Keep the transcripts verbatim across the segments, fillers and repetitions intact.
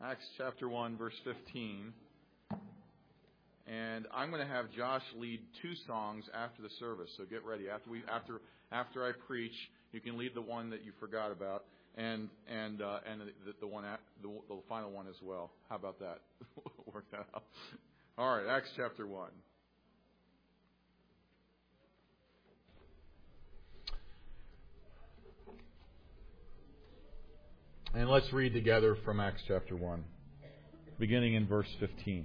Acts chapter one, verse fifteen. And I'm going to have Josh lead two songs after the service. So get ready. After we, after after I preach, you can lead the one that you forgot about, and and uh, and the, the one the, the final one as well. How about that? Work that out. All right, Acts chapter one. And let's read together from Acts chapter one, beginning in verse fifteen.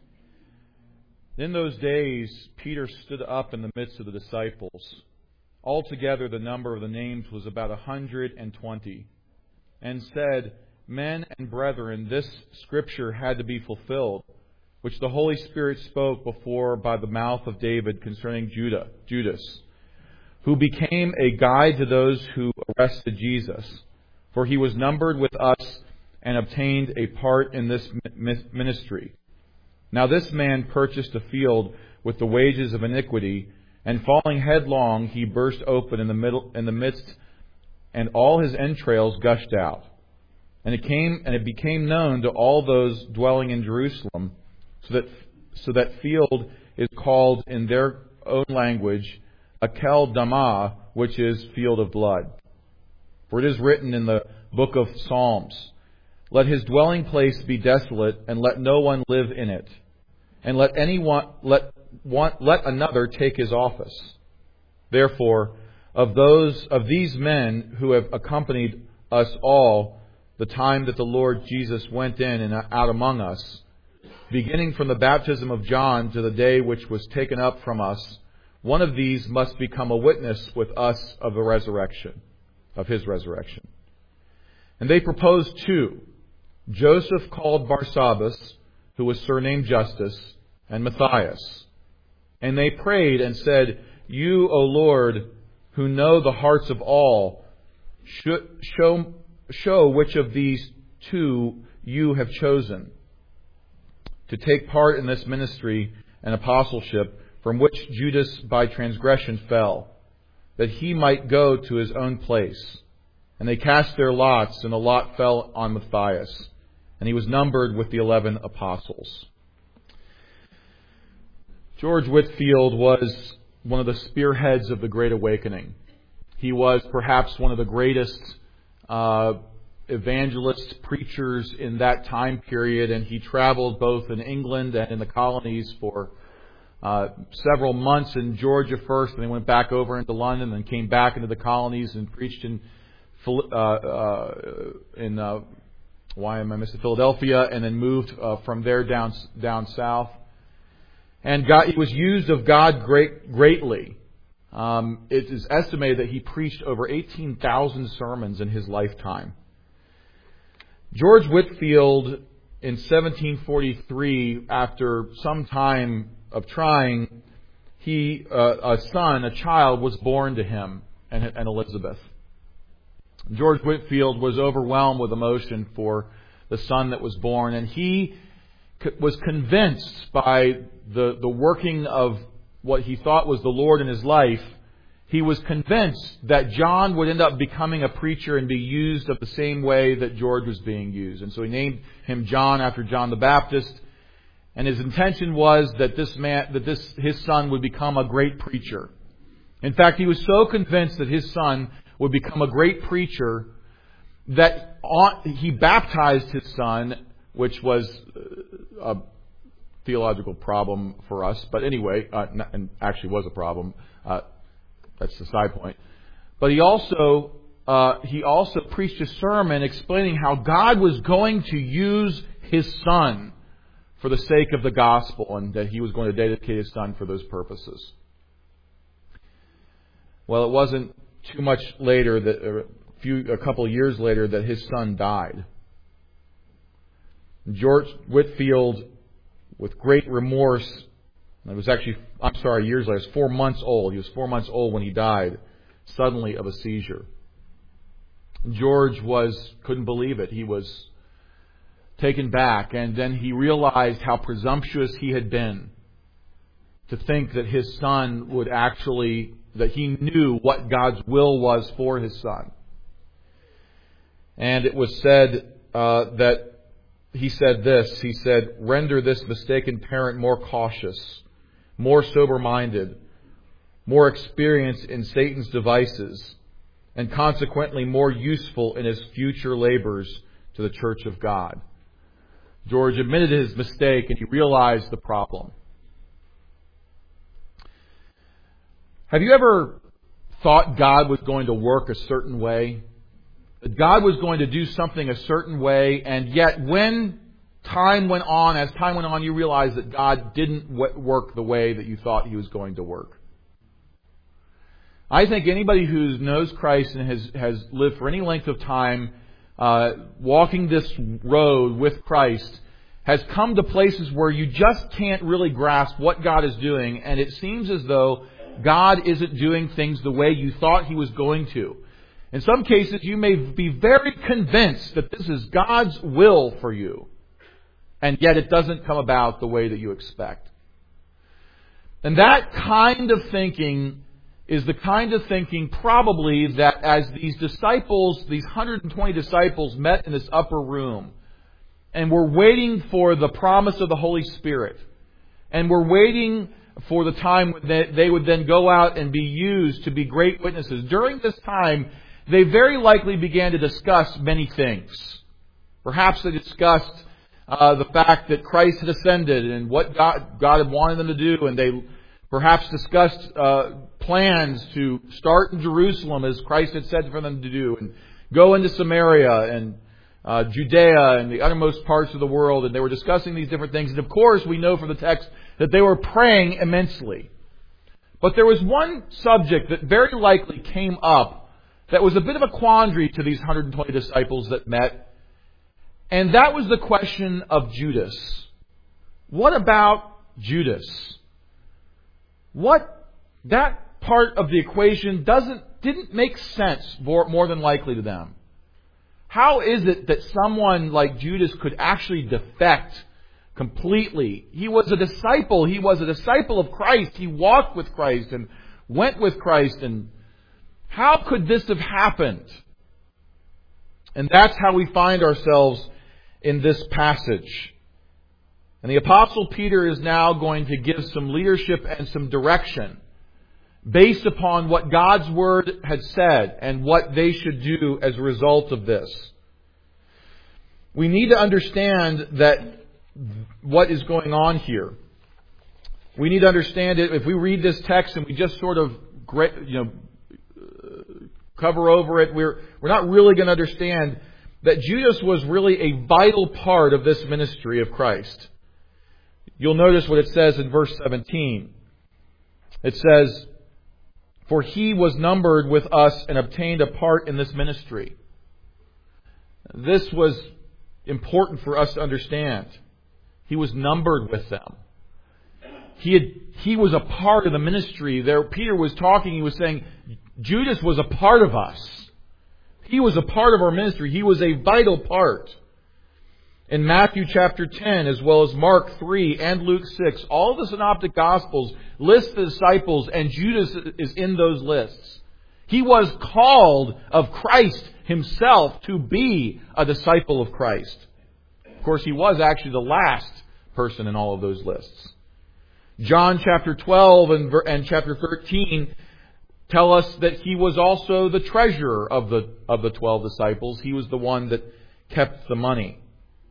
In those days, Peter stood up in the midst of the disciples. Altogether, the number of the names was about a hundred and twenty, and said, Men and brethren, this scripture had to be fulfilled, which the Holy Spirit spoke before by the mouth of David concerning Judah, Judas, who became a guide to those who arrested Jesus. For he was numbered with us and obtained a part in this ministry. Now this man purchased a field with the wages of iniquity, and falling headlong, he burst open in the middle, in the midst, and all his entrails gushed out. And it came, and it became known to all those dwelling in Jerusalem, so that so that field is called in their own language Akel Damah, which is field of blood. For it is written in the book of Psalms, Let his dwelling place be desolate, and let no one live in it. And let anyone let one, let another take his office. Therefore, of those of these men who have accompanied us all, the time that the Lord Jesus went in and out among us, beginning from the baptism of John to the day which was taken up from us, one of these must become a witness with us of the resurrection. Of his resurrection. And they proposed two, Joseph called Barsabbas, who was surnamed Justus, and Matthias. And they prayed and said, You, O Lord, who know the hearts of all, should show, show which of these two you have chosen to take part in this ministry and apostleship, from which Judas by transgression fell, that he might go to his own place. And they cast their lots, and the lot fell on Matthias, and he was numbered with the eleven apostles. George Whitefield was one of the spearheads of the Great Awakening. He was perhaps one of the greatest uh, evangelists, preachers in that time period, and he traveled both in England and in the colonies for Uh, several months in Georgia first, and they went back over into London, and came back into the colonies and preached in uh, uh, in uh, why am I missing Philadelphia, and then moved uh, from there down down south. And God, he was used of God great greatly. Um, it is estimated that he preached over eighteen thousand sermons in his lifetime. George Whitefield, in seventeen forty-three, after some time of trying, he uh, a son, a child, was born to him and, and Elizabeth. George Whitefield was overwhelmed with emotion for the son that was born, and he c- was convinced by the, the working of what he thought was the Lord in his life. He was convinced that John would end up becoming a preacher and be used of the same way that George was being used. And so he named him John after John the Baptist. And his intention was that this man, that this his son would become a great preacher. In fact, he was so convinced that his son would become a great preacher that on, he baptized his son, which was a theological problem for us. But anyway, uh, and actually was a problem. Uh, that's the side point. But he also uh, he also preached a sermon explaining how God was going to use his son for the sake of the gospel, and that he was going to dedicate his son for those purposes. Well, it wasn't too much later, that a few, a couple of years later, that his son died. George Whitefield, with great remorse, it was actually, I'm sorry, years later, he was four months old. He was four months old when he died, suddenly of a seizure. George was, couldn't believe it. He was taken back, and then he realized how presumptuous he had been to think that his son would actually, that he knew what God's will was for his son. And it was said uh, that he said this. He said, "Render this mistaken parent more cautious, more sober-minded, more experienced in Satan's devices, and consequently more useful in his future labors to the church of God." George admitted his mistake and he realized the problem. Have you ever thought God was going to work a certain way? That God was going to do something a certain way, and yet when time went on, as time went on, you realized that God didn't work the way that you thought He was going to work? I think anybody who knows Christ and has, has lived for any length of time uh, walking this road with Christ has come to places where you just can't really grasp what God is doing, and it seems as though God isn't doing things the way you thought He was going to. In some cases, you may be very convinced that this is God's will for you, and yet it doesn't come about the way that you expect. And that kind of thinking is the kind of thinking probably that as these disciples, these one hundred twenty disciples met in this upper room, and were waiting for the promise of the Holy Spirit, and were waiting for the time that they would then go out and be used to be great witnesses. During this time, they very likely began to discuss many things. Perhaps they discussed uh, the fact that Christ had ascended and what God, God had wanted them to do, and they perhaps discussed uh, plans to start in Jerusalem as Christ had said for them to do, and go into Samaria and uh, Judea and the uttermost parts of the world, and they were discussing these different things. And of course, we know from the text that they were praying immensely. But there was one subject that very likely came up that was a bit of a quandary to these one hundred twenty disciples that met. And that was the question of Judas. What about Judas? What, that part of the equation doesn't, didn't make sense more, more than likely to them. How is it that someone like Judas could actually defect completely? He was a disciple. He was a disciple of Christ. He walked with Christ and went with Christ. And how could this have happened? And that's how we find ourselves in this passage. And the Apostle Peter is now going to give some leadership and some direction based upon what God's Word had said and what they should do as a result of this. We need to understand that what is going on here. We need to understand it. If we read this text and we just sort of, you know, cover over it, we're we're not really going to understand that Judas was really a vital part of this ministry of Christ. You'll notice what it says in verse seventeen. It says, "For he was numbered with us and obtained a part in this ministry." This was important for us to understand. He was numbered with them. He had, he was a part of the ministry. There, Peter was talking, he was saying, Judas was a part of us. He was a part of our ministry. He was a vital part. In Matthew chapter ten, as well as Mark three and Luke six, all the synoptic gospels list the disciples, and Judas is in those lists. He was called of Christ Himself to be a disciple of Christ. Of course, he was actually the last person in all of those lists. John chapter twelve and, and chapter thirteen tell us that he was also the treasurer of the of the twelve disciples. He was the one that kept the money.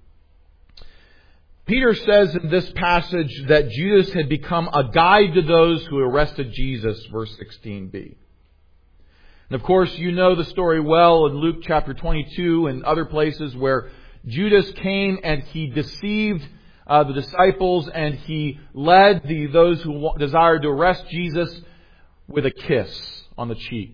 Peter says in this passage that Judas had become a guide to those who arrested Jesus, verse sixteen b. And of course, you know the story well in Luke chapter twenty-two and other places where Judas came and he deceived uh, the disciples, and he led the those who desired to arrest Jesus with a kiss on the cheek.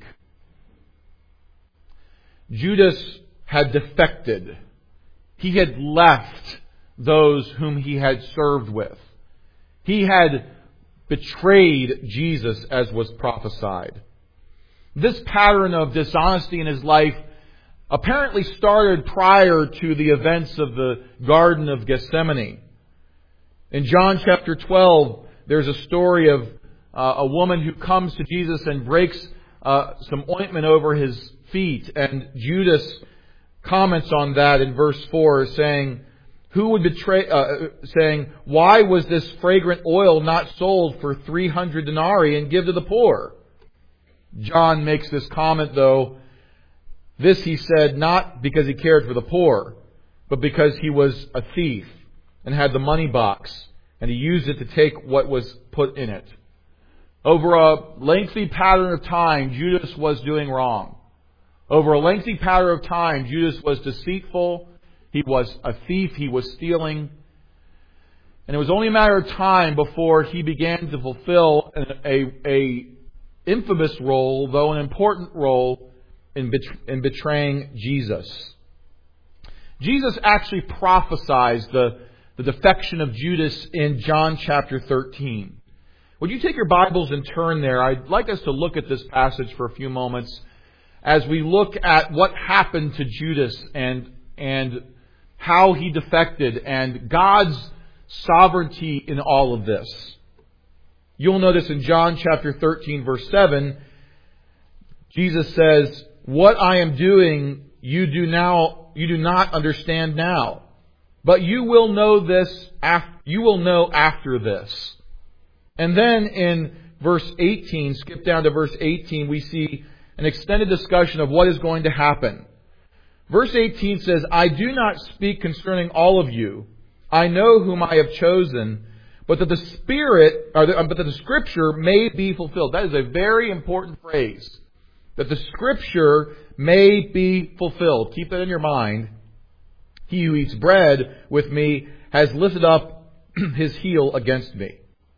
Judas had defected. He had left those whom he had served with. He had betrayed Jesus, as was prophesied. This pattern of dishonesty in his life apparently started prior to the events of the Garden of Gethsemane. In John chapter twelve, there's a story of uh, a woman who comes to Jesus and breaks uh, some ointment over His feet. And Judas comments on that in verse four, saying, Who would betray, uh, saying, why was this fragrant oil not sold for three hundred denarii and give to the poor? John makes this comment, though. This he said not because he cared for the poor, but because he was a thief and had the money box, and he used it to take what was put in it. Over a lengthy pattern of time, Judas was doing wrong. Over a lengthy pattern of time, Judas was deceitful. He was a thief. He was stealing. And it was only a matter of time before he began to fulfill a, a, a infamous role, though an important role, in, bet- in betraying Jesus. Jesus actually prophesies the, the defection of Judas in John chapter thirteen. Would you take your Bibles and turn there? I'd like us to look at this passage for a few moments as we look at what happened to Judas and, and how he defected and God's sovereignty in all of this. You'll notice in John chapter thirteen, verse seven, Jesus says, "What I am doing, you do now, you do not understand now, but you will know this. You will know after this." And then in verse eighteen, skip down to verse eighteen, we see an extended discussion of what is going to happen. Verse eighteen says, "I do not speak concerning all of you. I know whom I have chosen, but that the Spirit, or the, but that the Scripture may be fulfilled." That is a very important phrase. That the Scripture may be fulfilled. Keep that in your mind. "He who eats bread with me has lifted up his heel against me.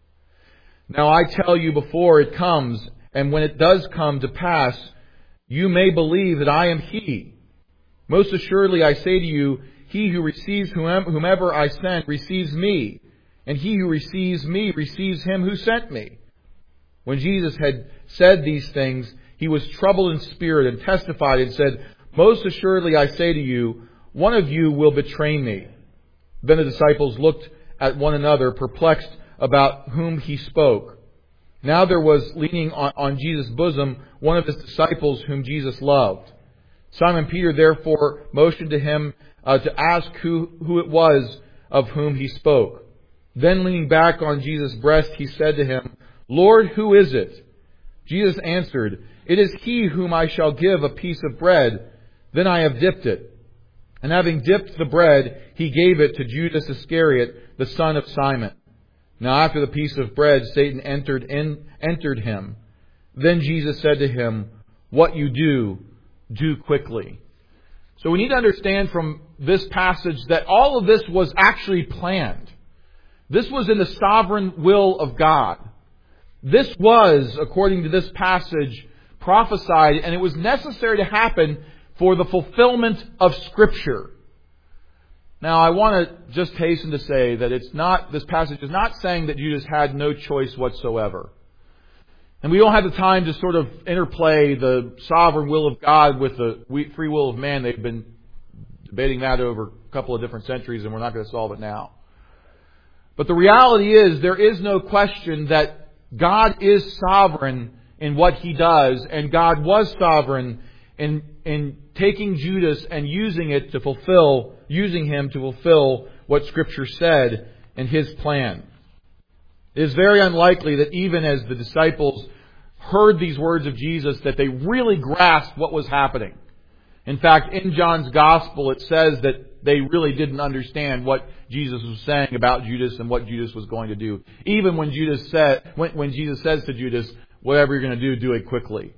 Now I tell you before it comes, and when it does come to pass, you may believe that I am He. Most assuredly I say to you, he who receives whomever I send receives me, and he who receives me receives him who sent me." When Jesus had said these things, he was troubled in spirit and testified and said, "Most assuredly I say to you, one of you will betray me." Then the disciples looked at one another, perplexed about whom he spoke. Now there was leaning on, on Jesus' bosom one of his disciples whom Jesus loved. Simon Peter therefore motioned to him uh, to ask who, who it was of whom he spoke. Then leaning back on Jesus' breast, he said to him, "Lord, who is it?" Jesus answered, "It is he whom I shall give a piece of bread. Then I have dipped it." And having dipped the bread, he gave it to Judas Iscariot, the son of Simon. Now after the piece of bread, Satan entered in, entered him. Then Jesus said to him, "What you do, do quickly." So we need to understand from this passage that all of this was actually planned. This was in the sovereign will of God. This was, according to this passage, prophesied, and it was necessary to happen for the fulfillment of Scripture. Now, I want to just hasten to say that it's not, this passage is not saying that Judas had no choice whatsoever. And we don't have the time to sort of interplay the sovereign will of God with the free will of man. They've been debating that over a couple of different centuries, and we're not going to solve it now. But the reality is, there is no question that God is sovereign in what He does, and God was sovereign in, in taking Judas and using it to fulfill, using him to fulfill what Scripture said in His plan. It is very unlikely that even as the disciples heard these words of Jesus, that they really grasped what was happening. In fact, in John's Gospel, it says that they really didn't understand what Jesus was saying about Judas and what Judas was going to do. Even when Judas said, when, when Jesus says to Judas, "Whatever you're going to do, do it quickly."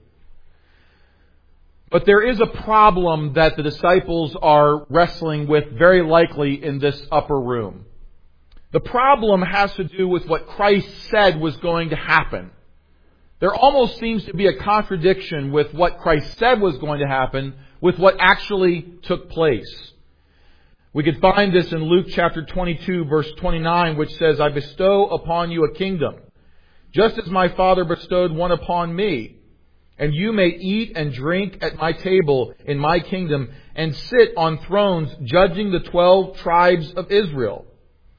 But there is a problem that the disciples are wrestling with very likely in this upper room. The problem has to do with what Christ said was going to happen. There almost seems to be a contradiction with what Christ said was going to happen with what actually took place. We could find this in Luke chapter twenty-two, verse twenty-nine, which says, "I bestow upon you a kingdom, just as my Father bestowed one upon me. And you may eat and drink at my table in my kingdom and sit on thrones judging the twelve tribes of Israel."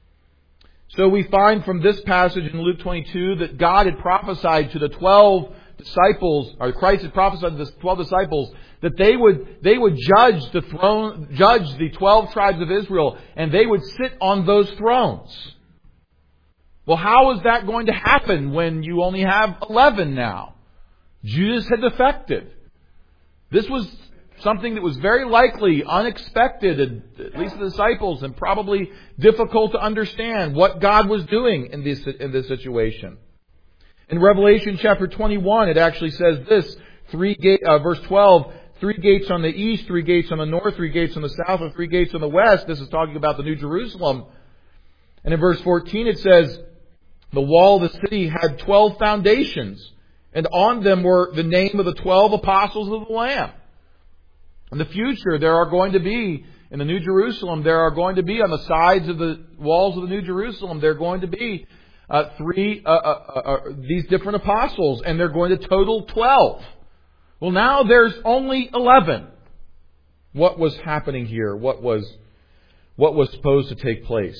So we find from this passage in Luke twenty-two that God had prophesied to the twelve disciples, or Christ had prophesied to the twelve disciples, that they would they would judge the throne, judge the twelve tribes of Israel, and they would sit on those thrones. Well, how is that going to happen when you only have eleven now? Judas had defected. This was something that was very likely unexpected, at least the disciples, and probably difficult to understand what God was doing in this in this situation. In Revelation chapter twenty-one, it actually says this: three gate, uh, verse twelve. Three gates on the east, three gates on the north, three gates on the south, and three gates on the west. This is talking about the New Jerusalem. And in verse fourteen it says, the wall of the city had twelve foundations, and on them were the name of the twelve apostles of the Lamb. In the future, there are going to be, in the New Jerusalem, there are going to be on the sides of the walls of the New Jerusalem, there are going to be uh, three, uh, uh, uh, these different apostles, and they're going to total twelve. Well, now there's only eleven. What was happening here? What was, what was supposed to take place?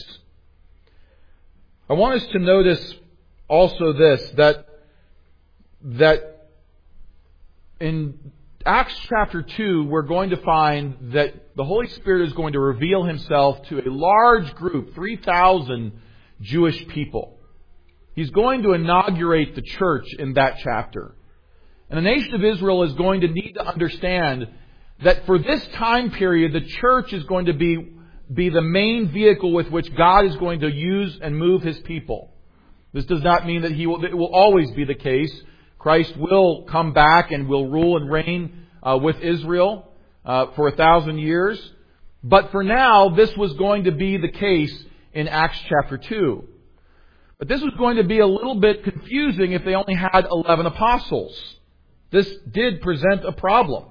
I want us to notice also this, that, that in Acts chapter two, we're going to find that the Holy Spirit is going to reveal Himself to a large group, three thousand Jewish people. He's going to inaugurate the church in that chapter. And the nation of Israel is going to need to understand that for this time period, the church is going to be, be the main vehicle with which God is going to use and move His people. This does not mean that He will, it will always be the case. Christ will come back and will rule and reign uh, with Israel uh, for a thousand years. But for now, this was going to be the case in Acts chapter two. But this was going to be a little bit confusing if they only had eleven apostles. This did present a problem.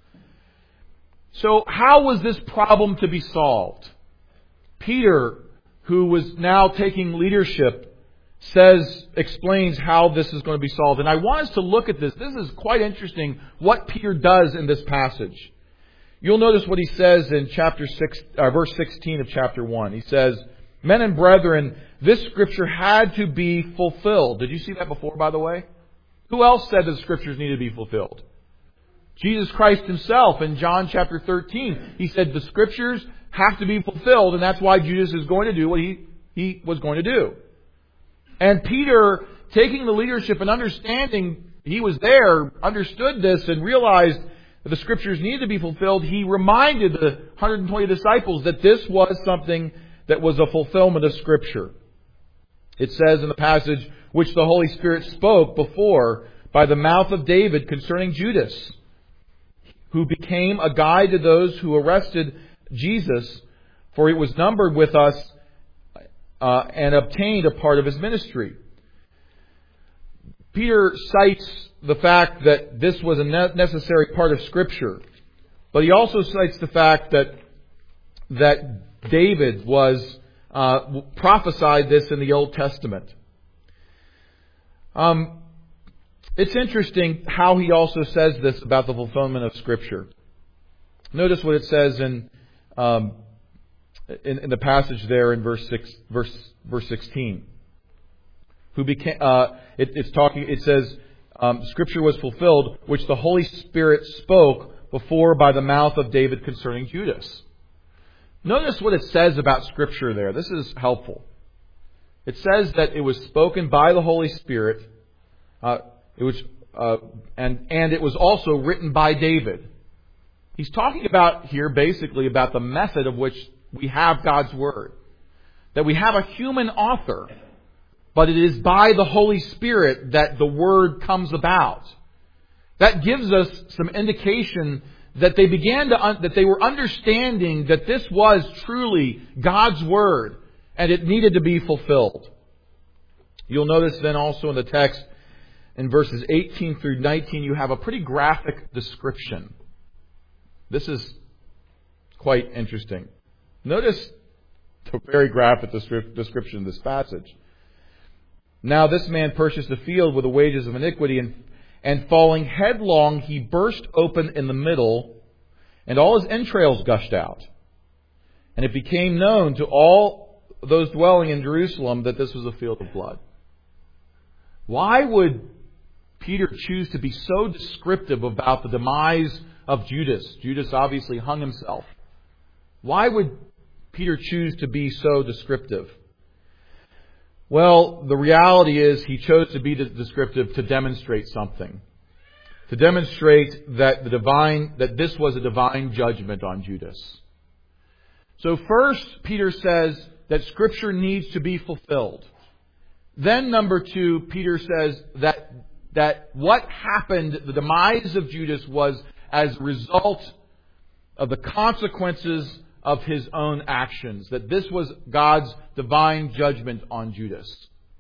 So how was this problem to be solved? Peter, who was now taking leadership, says, explains how this is going to be solved. And I want us to look at this. This is quite interesting what Peter does in this passage. You'll notice what he says in chapter six, uh, verse sixteen of chapter one. He says, "Men and brethren, this scripture had to be fulfilled." Did you see that before, by the way? Who else said that the scriptures needed to be fulfilled? Jesus Christ Himself in John chapter thirteen. He said the scriptures have to be fulfilled, and that's why Judas is going to do what he, he was going to do. And Peter, taking the leadership and understanding, he was there, understood this, and realized that the scriptures needed to be fulfilled. He reminded the one hundred twenty disciples that this was something that was a fulfillment of Scripture. It says in the passage, which the Holy Spirit spoke before by the mouth of David concerning Judas, who became a guide to those who arrested Jesus, for he was numbered with us uh, and obtained a part of His ministry. Peter cites the fact that this was a necessary part of Scripture, but he also cites the fact that that David was uh, prophesied this in the Old Testament. Um, it's interesting how he also says this about the fulfillment of Scripture. Notice what it says in um, in, in the passage there in verse six, verse verse sixteen. Who became? Uh, it, it's talking. It says, um, "Scripture was fulfilled, which the Holy Spirit spoke before by the mouth of David concerning Judas." Notice what it says about Scripture there. This is helpful. It says that it was spoken by the Holy Spirit. Uh, it was, uh, and and it was also written by David. He's talking about here basically about the method of which we have God's Word. That we have a human author, but it is by the Holy Spirit that the Word comes about. That gives us some indication that they began to, un- that they were understanding that this was truly God's Word and it needed to be fulfilled. You'll notice then also in the text, in verses eighteen through nineteen, you have a pretty graphic description. This is quite interesting. Notice the very graphic description of this passage. "Now this man purchased a field with the wages of iniquity, and, and falling headlong, he burst open in the middle, and all his entrails gushed out. And it became known to all those dwelling in Jerusalem that this was a field of blood." Why would Peter choose to be so descriptive about the demise of Judas? Judas obviously hung himself. Why would Peter choose to be so descriptive? Well, the reality is he chose to be descriptive to demonstrate something. To demonstrate that the divine, that this was a divine judgment on Judas. So first, Peter says that Scripture needs to be fulfilled. Then, number two, Peter says that, that what happened, the demise of Judas, was as a result of the consequences of his own actions. That this was God's divine judgment on Judas.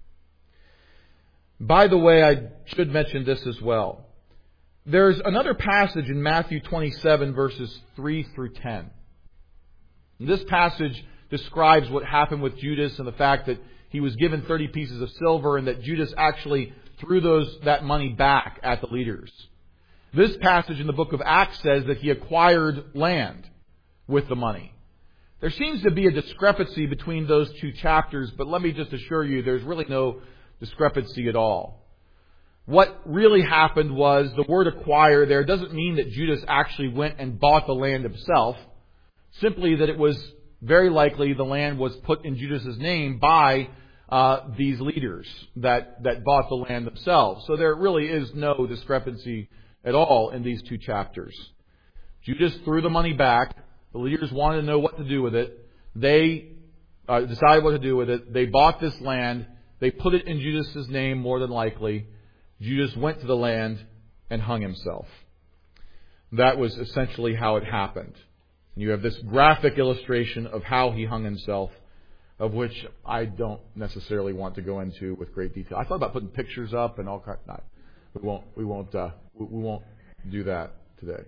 By the way, I should mention this as well. There's another passage in Matthew twenty-seven, verses three through ten. This passage describes what happened with Judas and the fact that he was given thirty pieces of silver and that Judas actually threw those that money back at the leaders. This passage in the book of Acts says that he acquired land with the money. There seems to be a discrepancy between those two chapters, but let me just assure you there's really no discrepancy at all. What really happened was the word acquire there doesn't mean that Judas actually went and bought the land himself. Simply that it was very likely the land was put in Judas' name by uh, these leaders that, that bought the land themselves. So there really is no discrepancy at all in these two chapters. Judas threw the money back. The leaders wanted to know what to do with it. They uh, decided what to do with it. They bought this land. They put it in Judas' name more than likely. Judas went to the land and hung himself. That was essentially how it happened. You have this graphic illustration of how he hung himself, of which I don't necessarily want to go into with great detail. I thought about putting pictures up and all kinds. No, we won't. We won't. Uh, we won't do that today.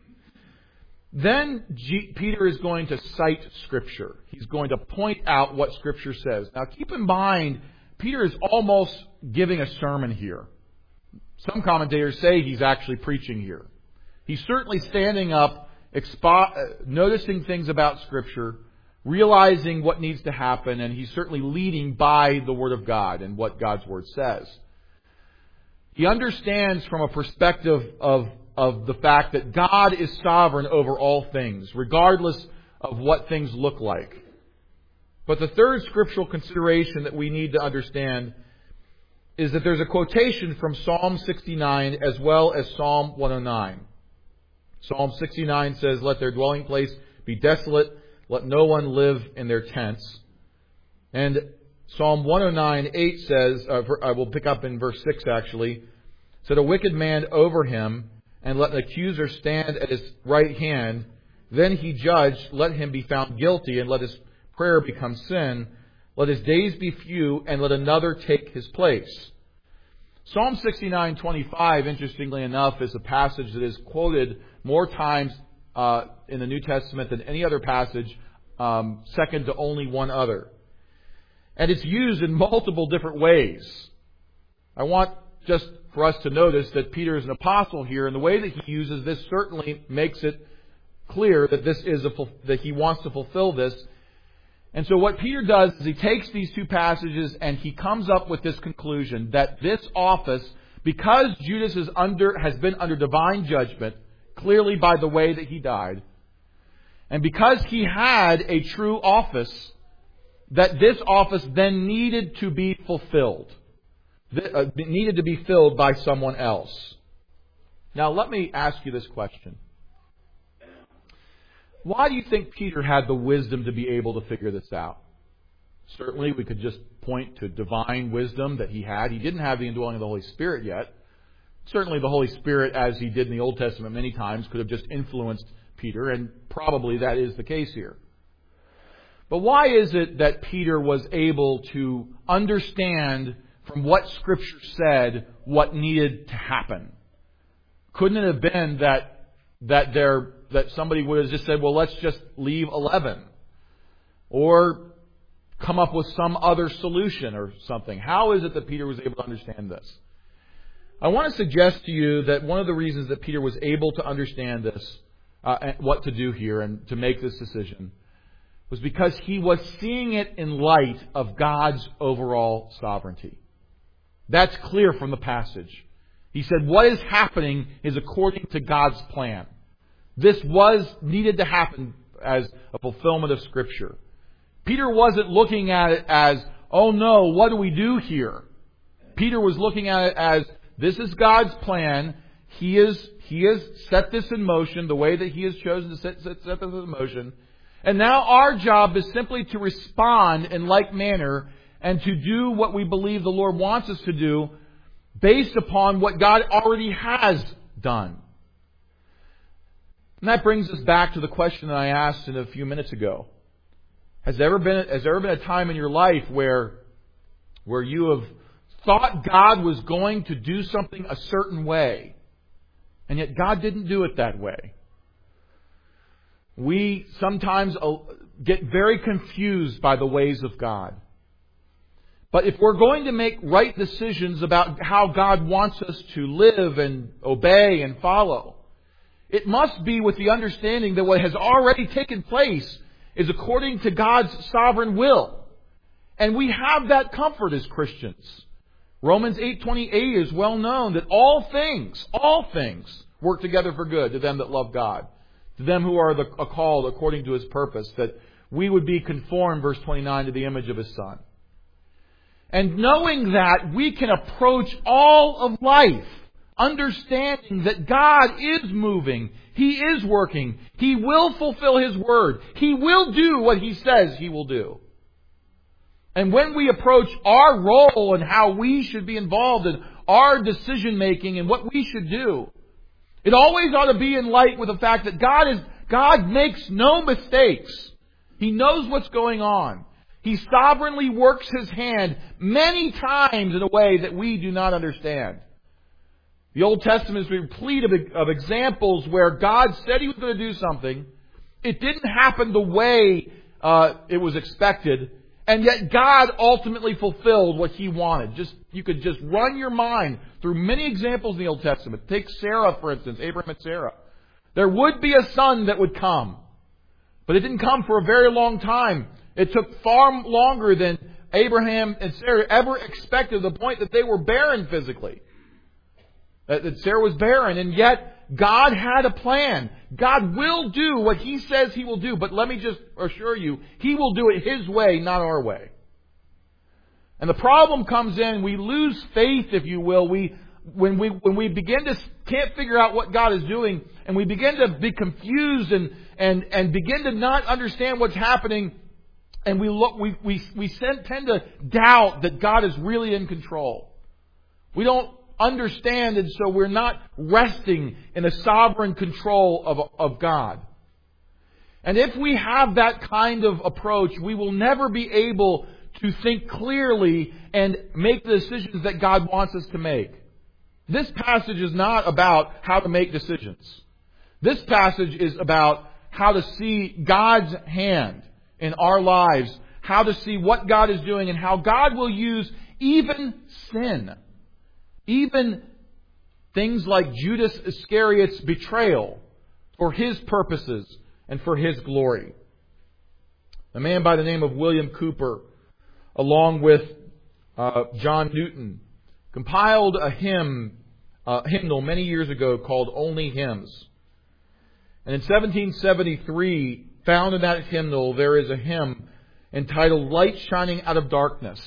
Then G- Peter is going to cite Scripture. He's going to point out what Scripture says. Now, keep in mind, Peter is almost giving a sermon here. Some commentators say he's actually preaching here. He's certainly standing up, expo- noticing things about Scripture, realizing what needs to happen, and he's certainly leading by the Word of God and what God's Word says. He understands from a perspective of, of the fact that God is sovereign over all things, regardless of what things look like. But the third scriptural consideration that we need to understand is that there's a quotation from Psalm sixty-nine as well as Psalm one oh nine. Psalm sixty-nine says, "Let their dwelling place be desolate, let no one live in their tents." And Psalm one oh nine eight says, uh, I will pick up in verse six actually, "Set a wicked man over him, and let an accuser stand at his right hand. Then he judge, let him be found guilty, and let his prayer become sin. Let his days be few, and let another take his place." Psalm sixty-nine twenty-five, interestingly enough, is a passage that is quoted more times uh, in the New Testament than any other passage, um, second to only one other. And it's used in multiple different ways. I want just for us to notice that Peter is an apostle here, and the way that he uses this certainly makes it clear that this is a, that he wants to fulfill this. And so what Peter does is he takes these two passages and he comes up with this conclusion that this office, because Judas is under, has been under divine judgment, clearly by the way that he died, and because he had a true office, that this office then needed to be fulfilled. Uh, needed to be filled by someone else. Now let me ask you this question. Why do you think Peter had the wisdom to be able to figure this out? Certainly we could just point to divine wisdom that he had. He didn't have the indwelling of the Holy Spirit yet. Certainly the Holy Spirit, as he did in the Old Testament many times, could have just influenced Peter, and probably that is the case here. But why is it that Peter was able to understand from what Scripture said what needed to happen? Couldn't it have been that that there that somebody would have just said, well, let's just leave eleven, or come up with some other solution or something? How is it that Peter was able to understand this? I want to suggest to you that one of the reasons that Peter was able to understand this, uh, and what to do here and to make this decision, was because he was seeing it in light of God's overall sovereignty. That's clear from the passage. He said, what is happening is according to God's plan. This was needed to happen as a fulfillment of Scripture. Peter wasn't looking at it as, oh no, what do we do here? Peter was looking at it as, this is God's plan. He is, He has set this in motion the way that He has chosen to set, set, set this in motion. And now our job is simply to respond in like manner and to do what we believe the Lord wants us to do based upon what God already has done. And that brings us back to the question that I asked in a few minutes ago. Has there ever been, has there ever been a time in your life where, where you have thought God was going to do something a certain way, and yet God didn't do it that way? We sometimes get very confused by the ways of God. But if we're going to make right decisions about how God wants us to live and obey and follow, it must be with the understanding that what has already taken place is according to God's sovereign will. And we have that comfort as Christians. Romans eight twenty-eight is well known that all things, all things work together for good to them that love God, to them who are the, are called according to His purpose, that we would be conformed, verse twenty-nine, to the image of His Son. And knowing that, we can approach all of life understanding that God is moving. He is working. He will fulfill His word. He will do what He says He will do. And when we approach our role and how we should be involved in our decision making and what we should do, it always ought to be in light with the fact that God is God makes no mistakes. He knows what's going on. He sovereignly works His hand many times in a way that we do not understand. The Old Testament is replete of, of examples where God said He was going to do something. It didn't happen the way uh, it was expected. And yet God ultimately fulfilled what He wanted. Just you could just run your mind through many examples in the Old Testament. Take Sarah, for instance, Abraham and Sarah. There would be a son that would come. But it didn't come for a very long time. It took far longer than Abraham and Sarah ever expected, to the point that they were barren physically. That Sarah was barren, and yet God had a plan. God will do what He says He will do, but let me just assure you, He will do it His way, not our way. And the problem comes in, we lose faith, if you will, we when we when we begin to can't figure out what God is doing, and we begin to be confused and and and begin to not understand what's happening, and we look we we we tend to doubt that God is really in control. We don't understand, and so we're not resting in the sovereign control of, of God. And if we have that kind of approach, we will never be able to think clearly and make the decisions that God wants us to make. This passage is not about how to make decisions. This passage is about how to see God's hand in our lives, how to see what God is doing, and how God will use even sin, even things like Judas Iscariot's betrayal, for His purposes and for His glory. A man by the name of William Cooper, along with uh, John Newton, compiled a hymn, uh, hymnal many years ago called Only Hymns. And in seventeen seventy-three, found in that hymnal, there is a hymn entitled Light Shining Out of Darkness.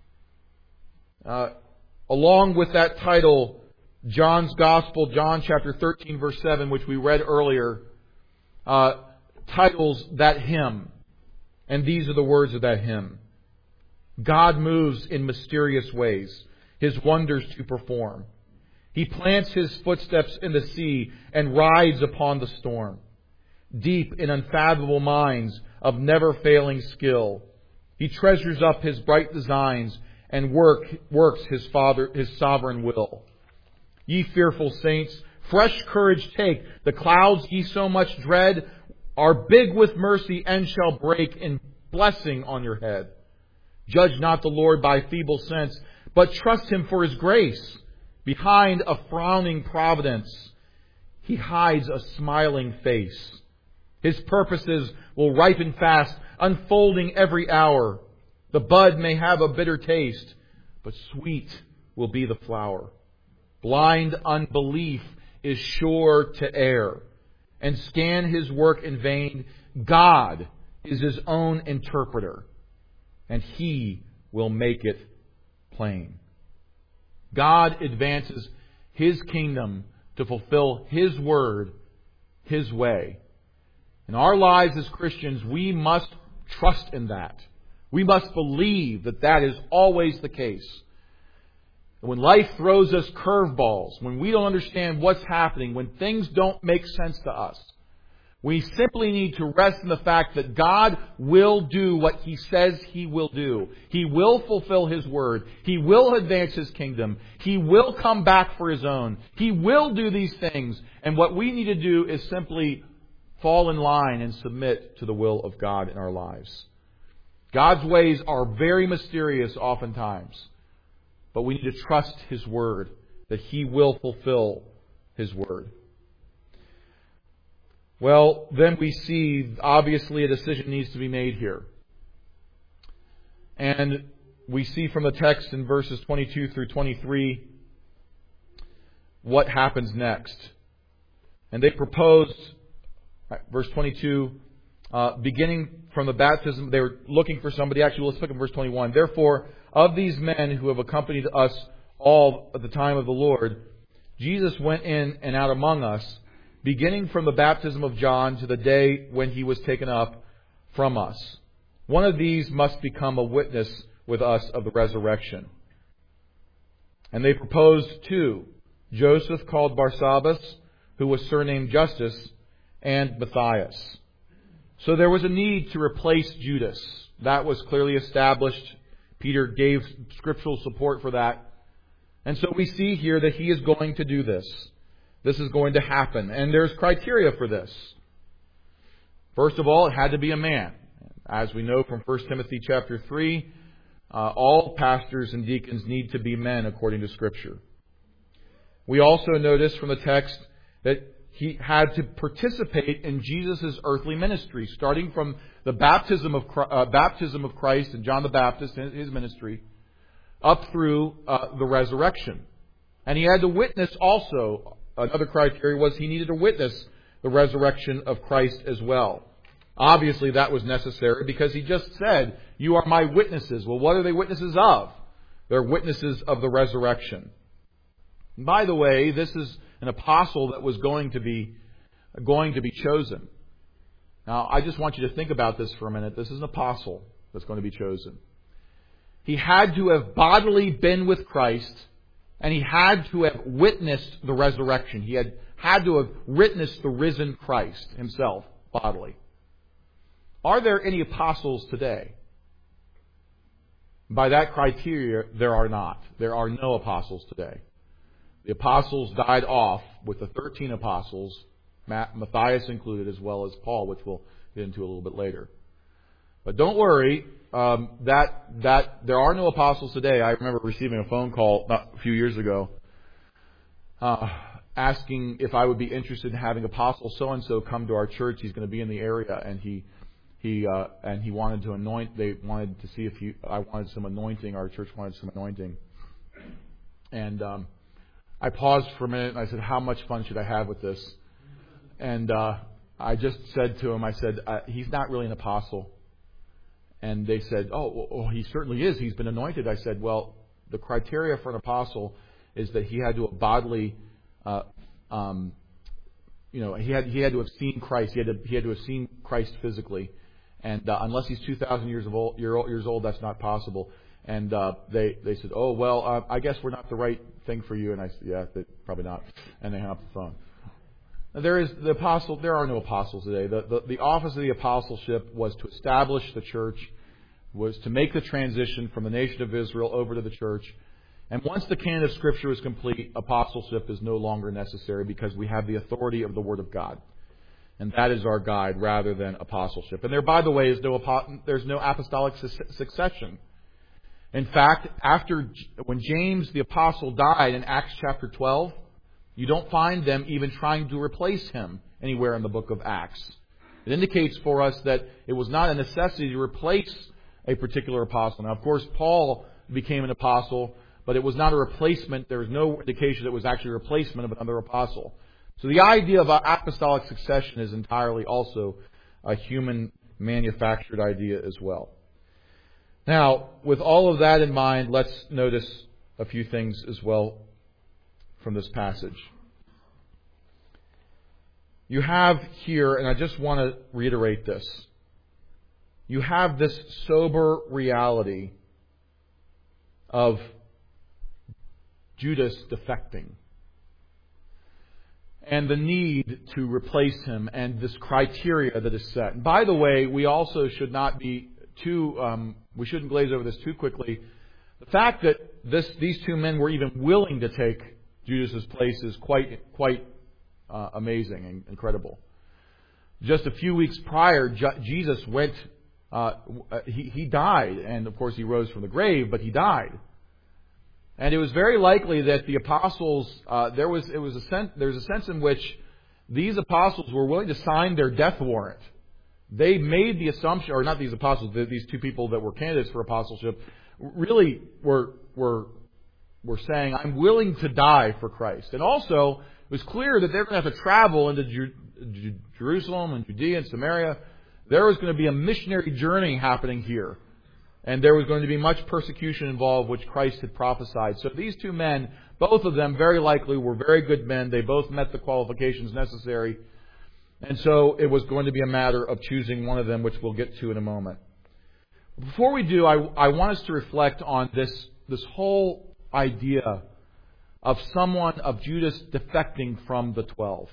Uh, Along with that title, John's Gospel, John chapter thirteen, verse seven, which we read earlier, uh, titles that hymn. And these are the words of that hymn. God moves in mysterious ways, His wonders to perform. He plants His footsteps in the sea and rides upon the storm. Deep in unfathomable minds of never-failing skill, He treasures up His bright designs and work works His Father, His sovereign will. Ye fearful saints, fresh courage take. The clouds ye so much dread are big with mercy and shall break in blessing on your head. Judge not the Lord by feeble sense, but trust Him for His grace. Behind a frowning providence, He hides a smiling face. His purposes will ripen fast, unfolding every hour. The bud may have a bitter taste, but sweet will be the flower. Blind unbelief is sure to err and scan His work in vain. God is His own interpreter, and He will make it plain. God advances His kingdom to fulfill His word His way. In our lives as Christians, we must trust in that. We must believe that that is always the case. When life throws us curveballs, when we don't understand what's happening, when things don't make sense to us, we simply need to rest in the fact that God will do what He says He will do. He will fulfill His word. He will advance His kingdom. He will come back for His own. He will do these things. And what we need to do is simply fall in line and submit to the will of God in our lives. God's ways are very mysterious oftentimes. But we need to trust His word, that He will fulfill His word. Well, then we see, obviously, a decision needs to be made here. And we see from the text in verses twenty-two through twenty-three what happens next. And they proposed, verse twenty-two, uh, beginning from the baptism, they were looking for somebody. Actually, let's look at verse twenty-one. Therefore, of these men who have accompanied us all at the time of the Lord, Jesus went in and out among us, beginning from the baptism of John to the day when He was taken up from us. One of these must become a witness with us of the resurrection. And they proposed two, Joseph called Barsabbas, who was surnamed Justus, and Matthias. So there was a need to replace Judas. That was clearly established. Peter gave scriptural support for that. And so we see here that he is going to do this. This is going to happen. And there's criteria for this. First of all, it had to be a man. As we know from First Timothy chapter three, uh, all pastors and deacons need to be men according to Scripture. We also notice from the text that he had to participate in Jesus' earthly ministry, starting from the baptism of uh, baptism of Christ and John the Baptist in his ministry, up through uh, the resurrection. And he had to witness also. Another criteria was he needed to witness the resurrection of Christ as well. Obviously, that was necessary because he just said, "You are my witnesses." Well, what are they witnesses of? They're witnesses of the resurrection. And by the way, this is an apostle that was going to be going to be chosen. Now, I just want you to think about this for a minute. This is an apostle that's going to be chosen. He had to have bodily been with Christ, and he had to have witnessed the resurrection. He had had to have witnessed the risen Christ himself bodily. Are there any apostles today? By that criteria, there are not. There are no apostles today. The apostles died off with the thirteen apostles, Matthias included, as well as Paul, which we'll get into a little bit later. But don't worry, um, that that there are no apostles today. I remember receiving a phone call not a few years ago uh, asking if I would be interested in having Apostle so-and-so come to our church. He's going to be in the area, and he he uh, and he wanted to anoint. They wanted to see if he, I wanted some anointing. Our church wanted some anointing, and um, I paused for a minute and I said, "How much fun should I have with this?" And uh, I just said to him, I said, uh, "He's not really an apostle." And they said, oh, well, he certainly is. He's been anointed. I said, well, the criteria for an apostle is that he had to have bodily, uh, um, you know, he had he had to have seen Christ. He had to he had to have seen Christ physically, and uh, unless he's two thousand years of old, years old, that's not possible. And uh, they they said, oh well, uh, I guess we're not the right thing for you. And I said, yeah, they, probably not. And they hung up the phone. There is the apostle. There are no apostles today. The, the the office of the apostleship was to establish the church, was to make the transition from the nation of Israel over to the church. And once the canon of Scripture is complete, apostleship is no longer necessary because we have the authority of the Word of God, and that is our guide rather than apostleship. And there, by the way, is no there's no apostolic succession. In fact, after when James the apostle died in Acts chapter twelve. You don't find them even trying to replace him anywhere in the book of Acts. It indicates for us that it was not a necessity to replace a particular apostle. Now, of course, Paul became an apostle, but it was not a replacement. There was no indication that it was actually a replacement of another apostle. So the idea of apostolic succession is entirely also a human manufactured idea as well. Now, with all of that in mind, let's notice a few things as well from this passage. You have here, and I just want to reiterate this, you have this sober reality of Judas defecting and the need to replace him and this criteria that is set. And by the way, we also should not be too, um, we shouldn't glaze over this too quickly. The fact that this, these two men were even willing to take Judas's place is quite, quite uh, amazing and incredible. Just a few weeks prior, J- Jesus went, uh, he, he died, and of course he rose from the grave, but he died. And it was very likely that the apostles, uh, there was, it was a sense, there was a sense in which these apostles were willing to sign their death warrant. They made the assumption, or not these apostles, these two people that were candidates for apostleship, really were, were, were saying, I'm willing to die for Christ. And also, it was clear that they were going to have to travel into Ju- Jerusalem and Judea and Samaria. There was going to be a missionary journey happening here. And there was going to be much persecution involved, which Christ had prophesied. So these two men, both of them very likely were very good men. They both met the qualifications necessary. And so it was going to be a matter of choosing one of them, which we'll get to in a moment. Before we do, I, I want us to reflect on this, this whole idea of someone, of Judas defecting from the twelve.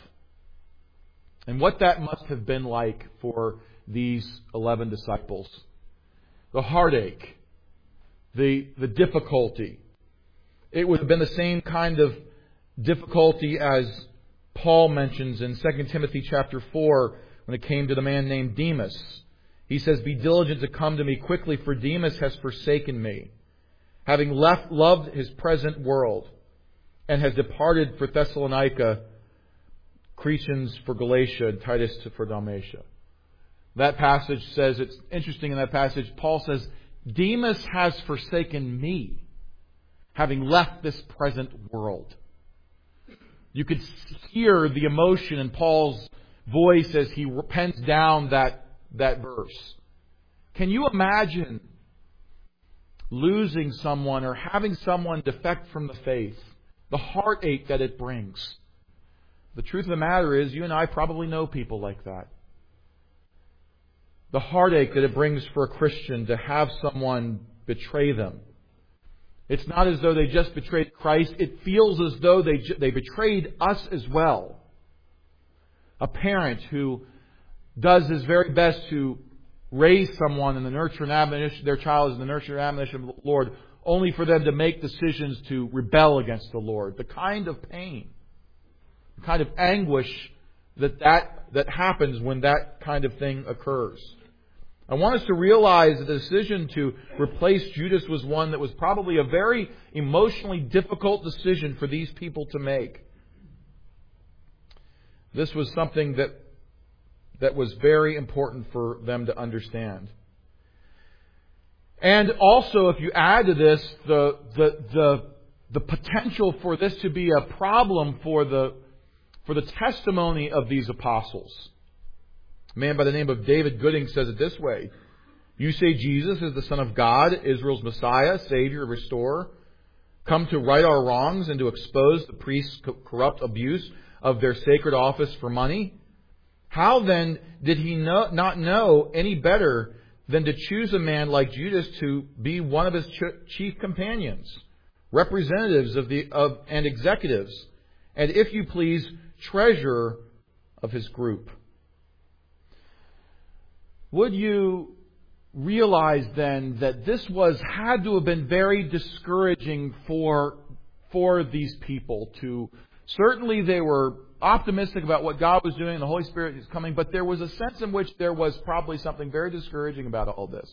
And what that must have been like for these eleven disciples. The heartache, the, the difficulty. It would have been the same kind of difficulty as Paul mentions in Second Timothy chapter four when it came to the man named Demas. He says, be diligent to come to me quickly, for Demas has forsaken me, having left loved his present world, and has departed for Thessalonica, Cretans for Galatia, and Titus for Dalmatia. That passage says, it's interesting in that passage, Paul says, Demas has forsaken me, having left this present world. You could hear the emotion in Paul's voice as he pens down that, that verse. Can you imagine losing someone or having someone defect from the faith? The heartache that it brings. The truth of the matter is, you and I probably know people like that. The heartache that it brings for a Christian to have someone betray them. It's not as though they just betrayed Christ. It feels as though they, they betrayed us as well. A parent who does his very best to raise someone in the nurture and admonition, their child is in the nurture and admonition of the Lord, only for them to make decisions to rebel against the Lord. The kind of pain, the kind of anguish that that, that happens when that kind of thing occurs. I want us to realize that the decision to replace Judas was one that was probably a very emotionally difficult decision for these people to make. This was something that that was very important for them to understand. And also, if you add to this the the the, the potential for this to be a problem for the for the testimony of these apostles. A man by the name of David Gooding says it this way. You say Jesus is the Son of God, Israel's Messiah, Savior, Restorer, come to right our wrongs and to expose the priests' corrupt abuse of their sacred office for money? How then did he know, not know any better than to choose a man like Judas to be one of his ch- chief companions, representatives of the of and executives, and if you please, treasurer of his group? Would you realize then that this was had to have been very discouraging for for these people to certainly they were optimistic about what God was doing and the Holy Spirit is coming, but there was a sense in which there was probably something very discouraging about all this.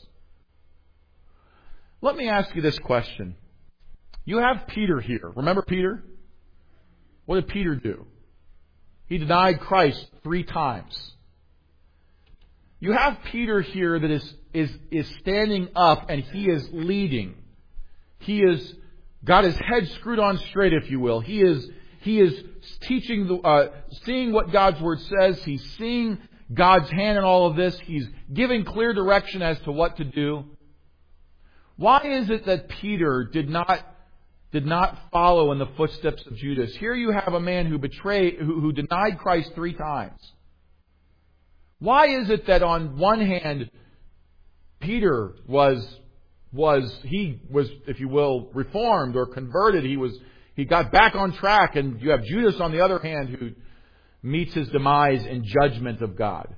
Let me ask you this question. You have Peter here. Remember Peter? What did Peter do? He denied Christ three times. You have Peter here that is, is, is standing up and he is leading. He is got his head screwed on straight, if you will. He is, he is teaching, the, uh, seeing what God's Word says. He's seeing God's hand in all of this. He's giving clear direction as to what to do. Why is it that Peter did not, did not follow in the footsteps of Judas? Here you have a man who betrayed, who, who denied Christ three times. Why is it that on one hand, Peter was, was, he was, if you will, reformed or converted. He was, he got back on track, and you have Judas on the other hand who meets his demise in judgment of God.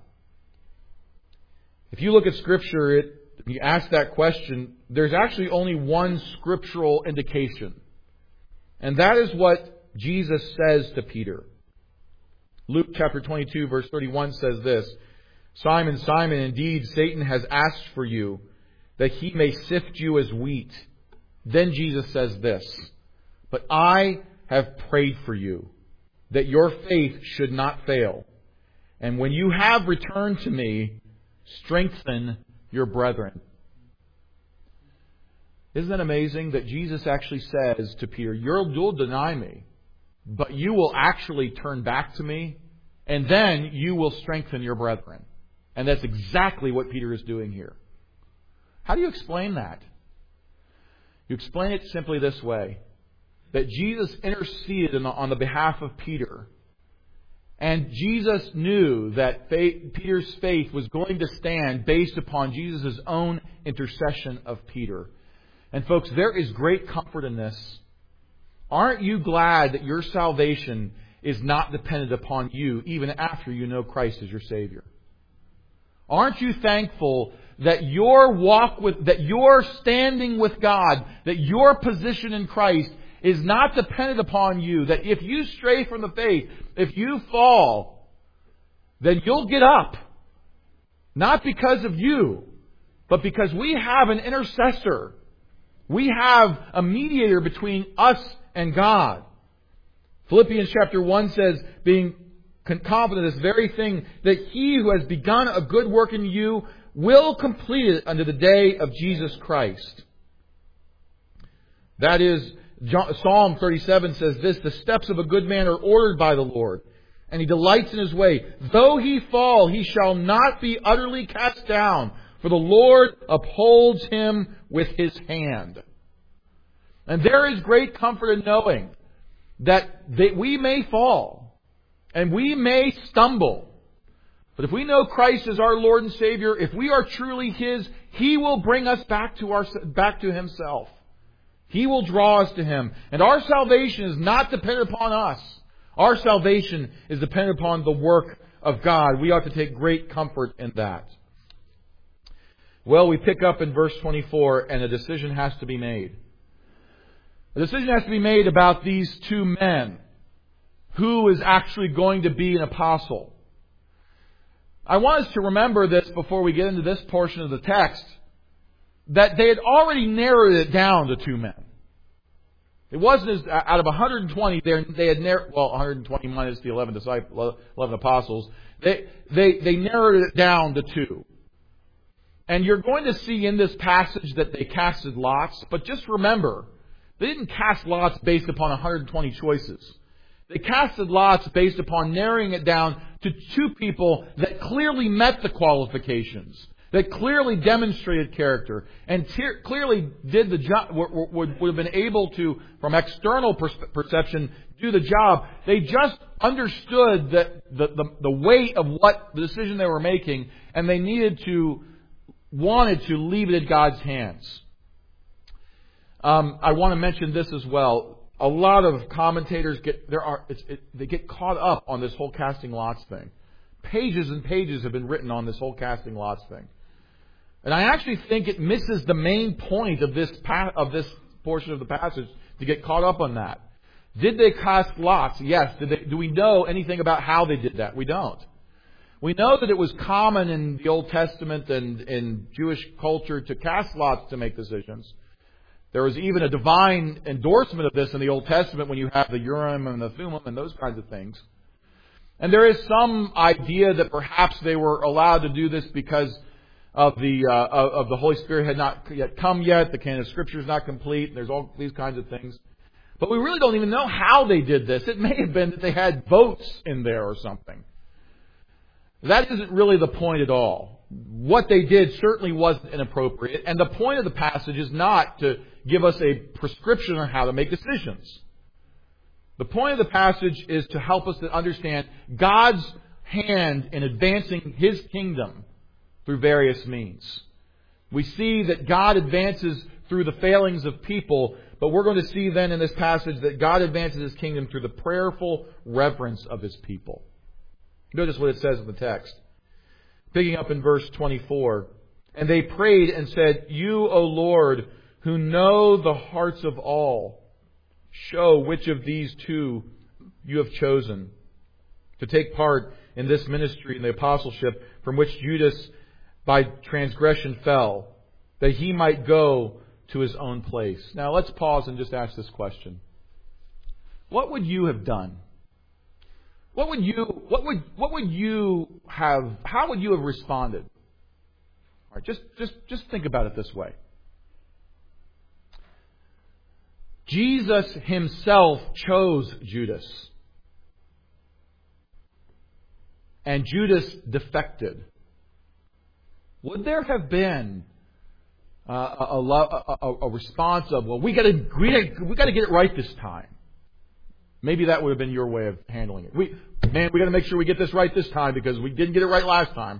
If you look at Scripture, it, you ask that question, there's actually only one scriptural indication. And that is what Jesus says to Peter. Luke chapter twenty-two verse thirty-one says this, Simon, Simon, indeed Satan has asked for you, that he may sift you as wheat. Then Jesus says this, but I have prayed for you, that your faith should not fail. And when you have returned to me, strengthen your brethren. Isn't it amazing that Jesus actually says to Peter, you'll, you'll deny me, but you will actually turn back to me, and then you will strengthen your brethren. And that's exactly what Peter is doing here. How do you explain that? You explain it simply this way. That Jesus interceded on the behalf of Peter. And Jesus knew that faith, Peter's faith was going to stand based upon Jesus' own intercession of Peter. And folks, there is great comfort in this. Aren't you glad that your salvation is not dependent upon you even after you know Christ as your Savior? Aren't you thankful that your walk with, that your standing with God, that your position in Christ is not dependent upon you, that if you stray from the faith, if you fall, then you'll get up. Not because of you, but because we have an intercessor. We have a mediator between us and God. Philippians chapter one says, being confident of this very thing, that he who has begun a good work in you will complete it unto the day of Jesus Christ. That is, Psalm thirty-seven says this, the steps of a good man are ordered by the Lord, and he delights in his way. Though he fall, he shall not be utterly cast down, for the Lord upholds him with his hand. And there is great comfort in knowing that we may fall, and we may stumble. But if we know Christ as our Lord and Savior, if we are truly His, He will bring us back to our, back to Himself. He will draw us to Him. And our salvation is not dependent upon us. Our salvation is dependent upon the work of God. We ought to take great comfort in that. Well, we pick up in verse twenty-four, and a decision has to be made. A decision has to be made about these two men. Who is actually going to be an apostle? I want us to remember this before we get into this portion of the text, that they had already narrowed it down to two men. It wasn't as, out of one hundred twenty, they had narrowed, well, one hundred twenty minus the eleven disciples, eleven apostles, they, they, they narrowed it down to two. And you're going to see in this passage that they casted lots, but just remember, they didn't cast lots based upon one hundred twenty choices. They casted lots based upon narrowing it down to two people that clearly met the qualifications, that clearly demonstrated character, and te- clearly did the job, would, would have been able to, from external per- perception, do the job. They just understood that the, the, the weight of what the decision they were making, and they needed to, wanted to leave it in God's hands. Um, I want to mention this as well. A lot of commentators get there are it's, it, they get caught up on this whole casting lots thing. Pages and pages have been written on this whole casting lots thing, and I actually think it misses the main point of this pa- of this portion of the passage to get caught up on that. Did they cast lots? Yes. Did they, do we know anything about how they did that? We don't. We know that it was common in the Old Testament and in Jewish culture to cast lots to make decisions. There was even a divine endorsement of this in the Old Testament when you have the Urim and the Thummim and those kinds of things. And there is some idea that perhaps they were allowed to do this because of the uh, of the Holy Spirit had not yet come yet. The canon of Scripture is not complete. There's all these kinds of things. But we really don't even know how they did this. It may have been that they had votes in there or something. That isn't really the point at all. What they did certainly wasn't inappropriate. And the point of the passage is not to give us a prescription on how to make decisions. The point of the passage is to help us to understand God's hand in advancing His kingdom through various means. We see that God advances through the failings of people, but we're going to see then in this passage that God advances His kingdom through the prayerful reverence of His people. Notice what it says in the text. Picking up in verse twenty-four. And they prayed and said, You, O Lord, who know the hearts of all, show which of these two you have chosen to take part in this ministry and the apostleship from which Judas by transgression fell, that he might go to his own place. Now let's pause and just ask this question. What would you have done? What would you, what would, what would you have, how would you have responded? All right, just, just, just think about it this way. Jesus Himself chose Judas. And Judas defected. Would there have been uh, a, a, a, a response of, well, we got to we we got to get it right this time? Maybe that would have been your way of handling it. We, man, we got to make sure we get this right this time because we didn't get it right last time.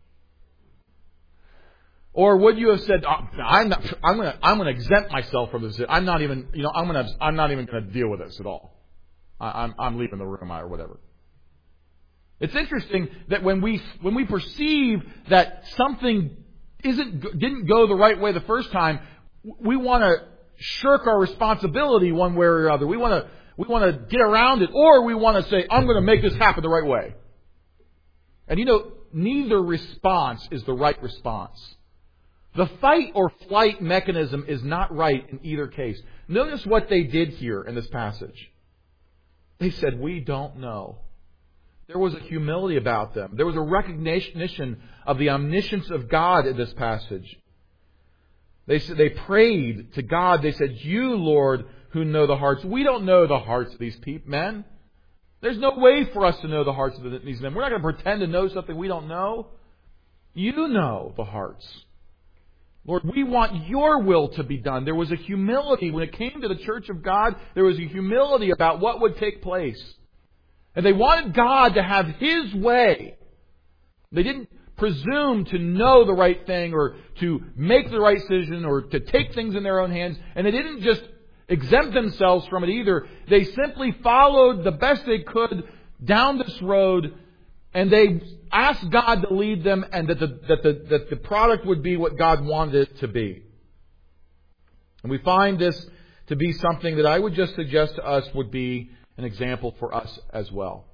Or would you have said, oh, "I'm not, I'm going to, I'm going to exempt myself from this. I'm not even, you know, I'm going to, I'm not even going to deal with this at all. I, I'm, I'm leaving the room or whatever." It's interesting that when we, when we perceive that something isn't, didn't go the right way the first time, we want to shirk our responsibility one way or other. We want to, we want to get around it, or we want to say, "I'm going to make this happen the right way." And you know, neither response is the right response. The fight or flight mechanism is not right in either case. Notice what they did here in this passage. They said, "We don't know." There was a humility about them. There was a recognition of the omniscience of God in this passage. They said, they prayed to God. They said, "You, Lord, who know the hearts." We don't know the hearts of these people, men. There's no way for us to know the hearts of these men. We're not going to pretend to know something we don't know. You know the hearts. Lord, we want your will to be done. There was a humility. When it came to the church of God, there was a humility about what would take place. And they wanted God to have His way. They didn't presume to know the right thing or to make the right decision or to take things in their own hands. And they didn't just exempt themselves from it either. They simply followed the best they could down this road, and they asked God to lead them, and that the, that the, that the product would be what God wanted it to be. And we find this to be something that I would just suggest to us would be an example for us as well.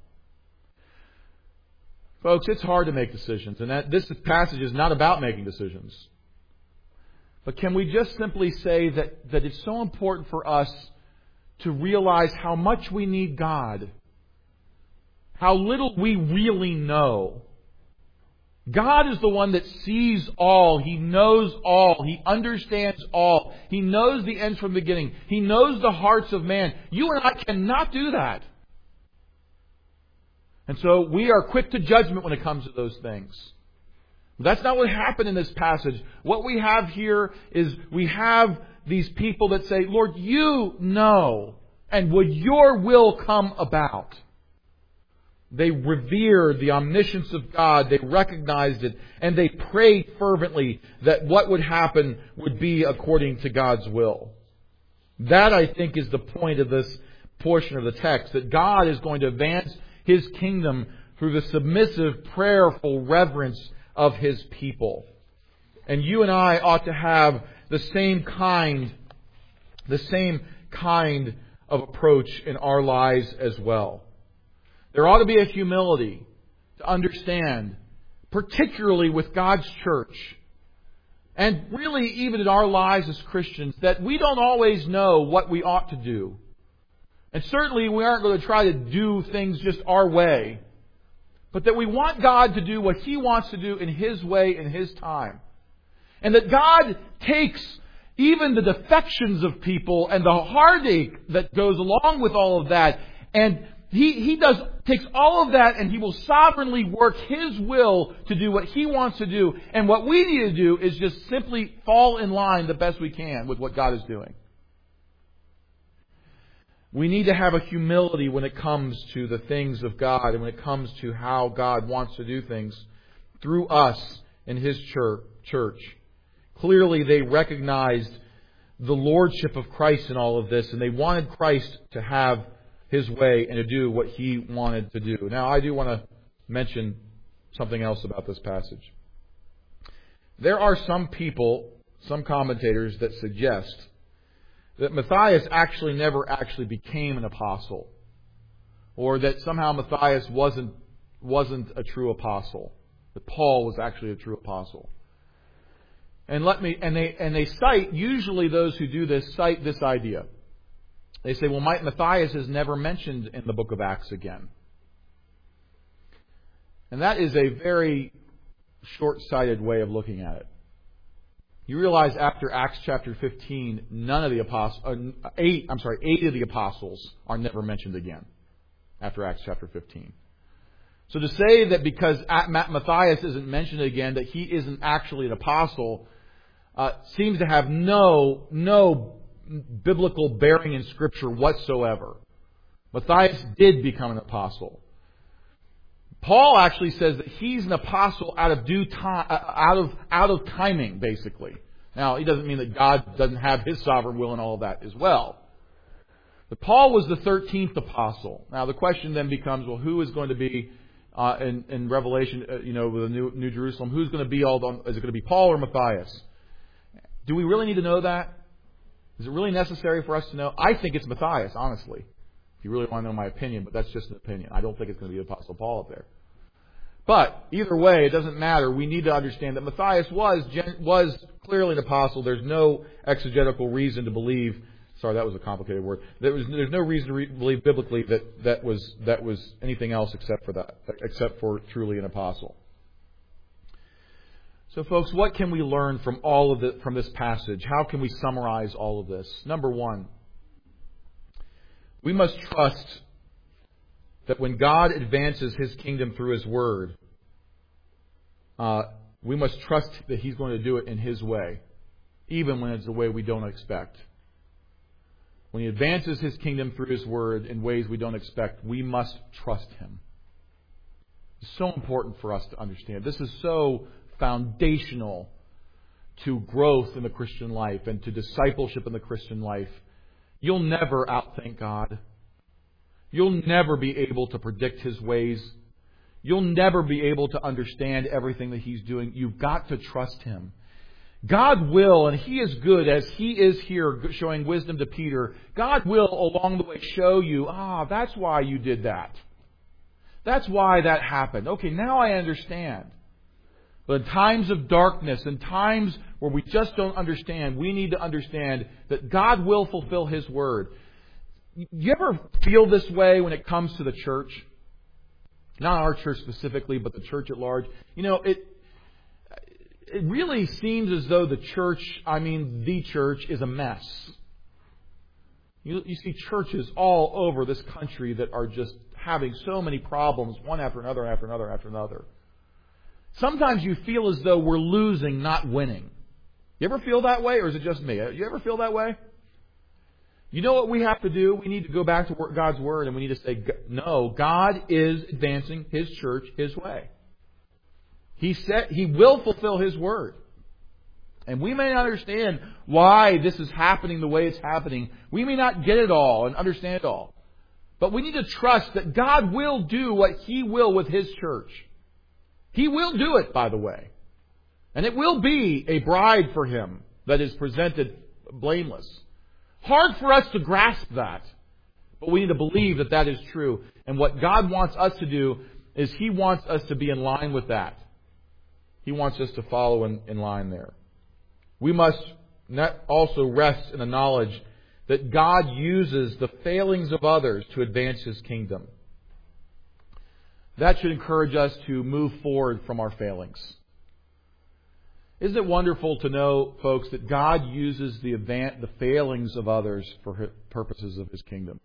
Folks, it's hard to make decisions, and that this passage is not about making decisions. But can we just simply say that, that it's so important for us to realize how much we need God, how little we really know. God is the one that sees all. He knows all. He understands all. He knows the ends from the beginning. He knows the hearts of man. You and I cannot do that. And so we are quick to judgment when it comes to those things. That's not what happened in this passage. What we have here is we have these people that say, "Lord, you know, and would your will come about?" They revered the omniscience of God. They recognized it. And they prayed fervently that what would happen would be according to God's will. That, I think, is the point of this portion of the text. That God is going to advance His kingdom through the submissive, prayerful reverence of His people. And you and I ought to have the same kind, the same kind of approach in our lives as well. There ought to be a humility to understand, particularly with God's church, and really even in our lives as Christians, that we don't always know what we ought to do. And certainly we aren't going to try to do things just our way, but that we want God to do what He wants to do in His way, in His time. And that God takes even the defections of people and the heartache that goes along with all of that, and He, he does, takes all of that and He will sovereignly work His will to do what He wants to do. And what we need to do is just simply fall in line the best we can with what God is doing. We need to have a humility when it comes to the things of God and when it comes to how God wants to do things through us in His church. Clearly, they recognized the lordship of Christ in all of this, and they wanted Christ to have His way and to do what He wanted to do. Now, I do want to mention something else about this passage. There are some people, some commentators, that suggest that Matthias actually never actually became an apostle, or that somehow Matthias wasn't wasn't a true apostle, that Paul was actually a true apostle. And let me and they and they cite, usually those who do this cite this idea. They say, well, Matthias is never mentioned in the book of Acts again. And that is a very short-sighted way of looking at it. You realize after Acts chapter fifteen, none of the apostles, uh, eight, I'm sorry, eight of the apostles are never mentioned again after Acts chapter fifteen. So to say that because Matthias isn't mentioned again, that he isn't actually an apostle, uh, seems to have no, no biblical bearing in Scripture whatsoever. Matthias did become an apostle. Paul actually says that he's an apostle out of due time, out of out of timing, basically. Now, he doesn't mean that God doesn't have His sovereign will and all of that as well. But Paul was the thirteenth apostle. Now, the question then becomes, well, who is going to be uh, in, in Revelation? Uh, you know, with the New, New Jerusalem, who's going to be all? The, is it going to be Paul or Matthias? Do we really need to know that? Is it really necessary for us to know? I think it's Matthias, honestly. If you really want to know my opinion, but that's just an opinion. I don't think it's going to be the Apostle Paul up there. But either way, it doesn't matter. We need to understand that Matthias was was clearly an apostle. There's no exegetical reason to believe. Sorry, that was a complicated word. There was, there's no reason to re- believe biblically that that was that was anything else except for that, except for truly an apostle. So, folks, what can we learn from all of the, from this passage? How can we summarize all of this? Number one, we must trust that when God advances His kingdom through His Word, uh, we must trust that He's going to do it in His way, even when it's a way we don't expect. When He advances His kingdom through His Word in ways we don't expect, we must trust Him. It's so important for us to understand. This is so foundational to growth in the Christian life and to discipleship in the Christian life. You'll never outthink God. You'll never be able to predict His ways. You'll never be able to understand everything that He's doing. You've got to trust Him. God will, and He is good as He is here showing wisdom to Peter, God will along the way show you, ah, that's why you did that. That's why that happened. Okay, now I understand. But in times of darkness, in times where we just don't understand, we need to understand that God will fulfill His Word. You ever feel this way when it comes to the church? Not our church specifically, but the church at large. You know, it it really seems as though the church, I mean the church, is a mess. You, you see churches all over this country that are just having so many problems, one after another, after another, after another. Sometimes you feel as though we're losing, not winning. You ever feel that way, or is it just me? You ever feel that way? You know what we have to do? We need to go back to God's Word and we need to say, no, God is advancing His church His way. He said He will fulfill His Word. And we may not understand why this is happening the way it's happening. We may not get it all and understand it all. But we need to trust that God will do what He will with His church. He will do it, by the way. And it will be a bride for Him that is presented blameless. Hard for us to grasp that. But we need to believe that that is true. And what God wants us to do is He wants us to be in line with that. He wants us to follow in, in line there. We must not also rest in the knowledge that God uses the failings of others to advance His kingdom. That should encourage us to move forward from our failings. Isn't it wonderful to know, folks, that God uses the event, the failings of others for His purposes of His kingdom?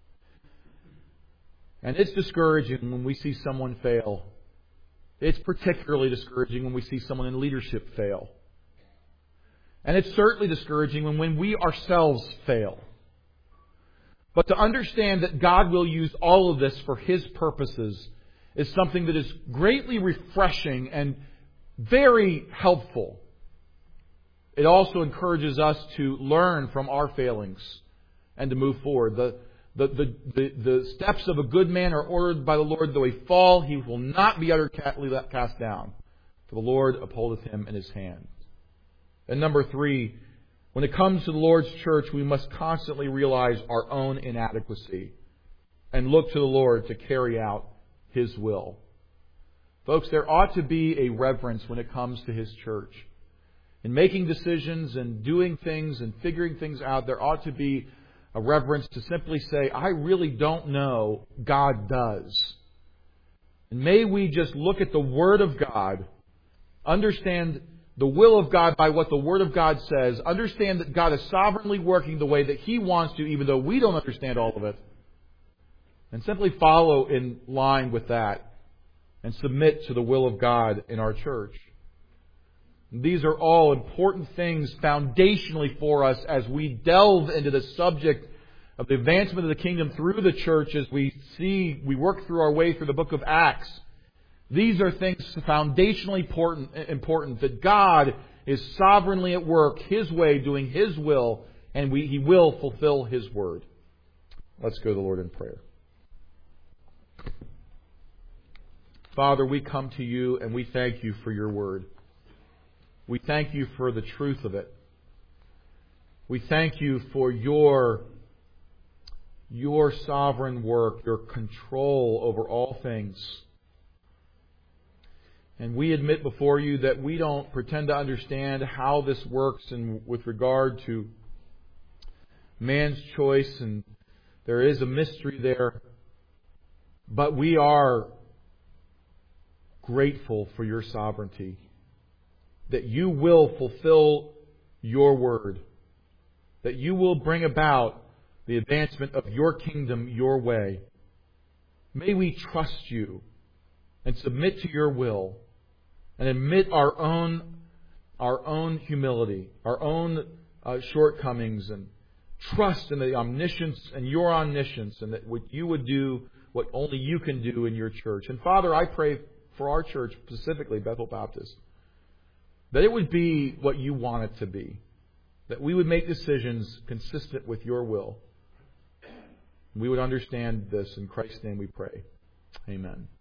And it's discouraging when we see someone fail. It's particularly discouraging when we see someone in leadership fail. And it's certainly discouraging when, when we ourselves fail. But to understand that God will use all of this for His purposes is something that is greatly refreshing and very helpful. It also encourages us to learn from our failings and to move forward. The, the, the, the, the steps of a good man are ordered by the Lord. Though he fall, he will not be utterly cast down. For the Lord upholdeth him in His hand. And number three, when it comes to the Lord's church, we must constantly realize our own inadequacy and look to the Lord to carry out His will. Folks, there ought to be a reverence when it comes to His church. In making decisions and doing things and figuring things out, there ought to be a reverence to simply say, I really don't know, God does. And may we just look at the Word of God, understand the will of God by what the Word of God says, understand that God is sovereignly working the way that He wants to, even though we don't understand all of it, and simply follow in line with that and submit to the will of God in our church. These are all important things foundationally for us as we delve into the subject of the advancement of the kingdom through the church as we see, we work through our way through the book of Acts. These are things foundationally important, important that God is sovereignly at work, His way, doing His will, and we, He will fulfill His word. Let's go to the Lord in prayer. Father, we come to You and we thank You for Your word. We thank You for the truth of it. We thank You for Your, your sovereign work, Your control over all things. And we admit before You that we don't pretend to understand how this works in, with regard to man's choice, and there is a mystery there. But we are grateful for Your sovereignty, that You will fulfill Your word, that You will bring about the advancement of Your kingdom Your way. May we trust You and submit to Your will and admit our own, our own humility, our own uh, shortcomings, and trust in the omniscience and Your omniscience, and that what You would do what only You can do in Your church. And Father, I pray for our church, specifically Bethel Baptist, that it would be what You want it to be. That we would make decisions consistent with Your will. We would understand this. In Christ's name we pray. Amen.